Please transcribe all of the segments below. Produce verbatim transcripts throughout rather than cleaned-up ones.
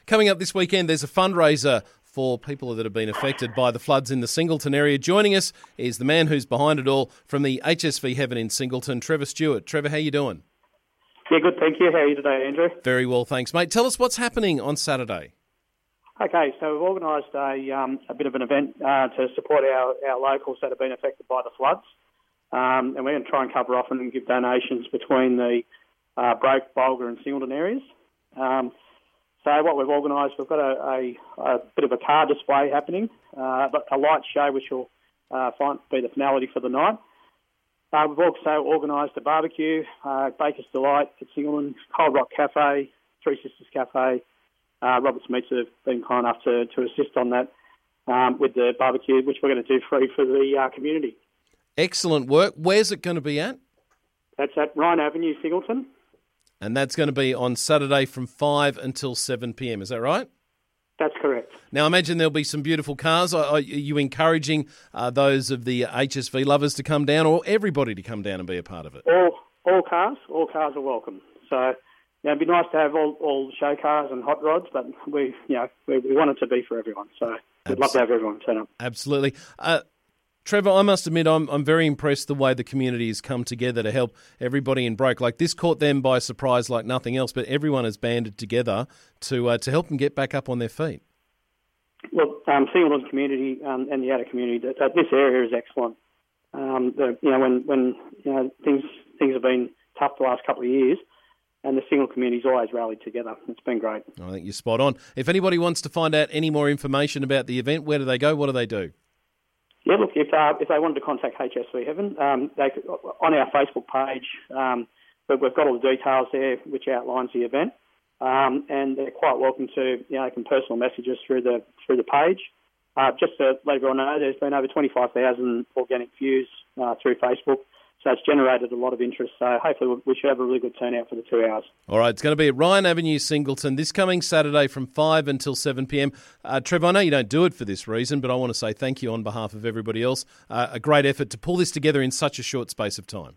Coming up this weekend, there's a fundraiser for people that have been affected by the floods in the Singleton area. Joining us is the man who's behind it all from the H S V Heaven in Singleton, Trevor Stewart. Trevor, how you doing? Yeah, good, thank you. How are you today, Andrew? Very well, thanks, mate. Tell us what's happening on Saturday. Okay, so we've organised a, um, a bit of an event uh, to support our, our locals that have been affected by the floods. Um, and we're going to try and cover off and give donations between the uh, Broke, Bulga and Singleton areas. Um, so what we've organised, we've got a, a, a bit of a car display happening, uh, a light show which will uh, find, be the finality for the night. Uh, we've also organised a barbecue, uh, Baker's Delight at Singleton, Cold Rock Cafe, Three Sisters Cafe. Uh, Robert's Meats have been kind enough to, to assist on that um, with the barbecue, which we're going to do free for the uh, community. Excellent work. Where's it going to be at? That's at Ryan Avenue, Singleton. And that's going to be on Saturday from five until seven p.m, is that right? That's correct. Now, I imagine there'll be some beautiful cars. Are, are you encouraging uh, those of the H S V lovers to come down, or everybody to come down and be a part of it? All all cars, all cars are welcome. So, yeah, it'd be nice to have all, all show cars and hot rods, but we, you know, we, we want it to be for everyone. So, we'd love to have everyone turn up. Absolutely. Uh, Trevor, I must admit, I'm I'm very impressed the way the community has come together to help everybody in Broke. Like, this caught them by surprise like nothing else, but everyone has banded together to uh, to help them get back up on their feet. Well, um, Singleton community um, and the outer community, that, that this area is excellent. Um, the, you know, when when you know things things have been tough the last couple of years, and the Singleton community's always rallied together. It's been great. I think you're spot on. If anybody wants to find out any more information about the event, where do they go? What do they do? Yeah, look, if uh, if they wanted to contact H S V Heaven, um, they could, on our Facebook page, um, we've got all the details there, which outlines the event, um, and they're quite welcome to, you know, they can personal message us through the through the page. Uh, just to let everyone know, there's been over twenty-five thousand organic views uh, through Facebook. So it's generated a lot of interest. So hopefully we should have a really good turnout for the two hours. All right, it's going to be at Ryan Avenue, Singleton, this coming Saturday from five until seven p.m. Uh, Trevor, I know you don't do it for this reason, but I want to say thank you on behalf of everybody else. Uh, a great effort to pull this together in such a short space of time.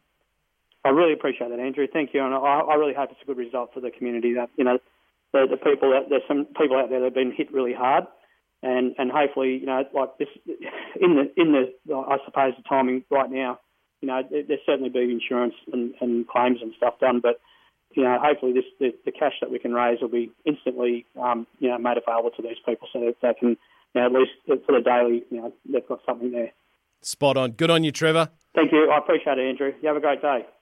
I really appreciate that, Andrew. Thank you. And I, I really hope it's a good result for the community. That, you know, the, the people, that, there's some people out there that have been hit really hard. And, and hopefully, you know, like this, in the, in the, I suppose, the timing right now, you know, there's certainly been insurance and, and claims and stuff done, but, you know, hopefully this the, the cash that we can raise will be instantly, um, you know, made available to these people so that they can, you know, at least for the daily, you know, they've got something there. Spot on. Good on you, Trevor. Thank you. I appreciate it, Andrew. You have a great day.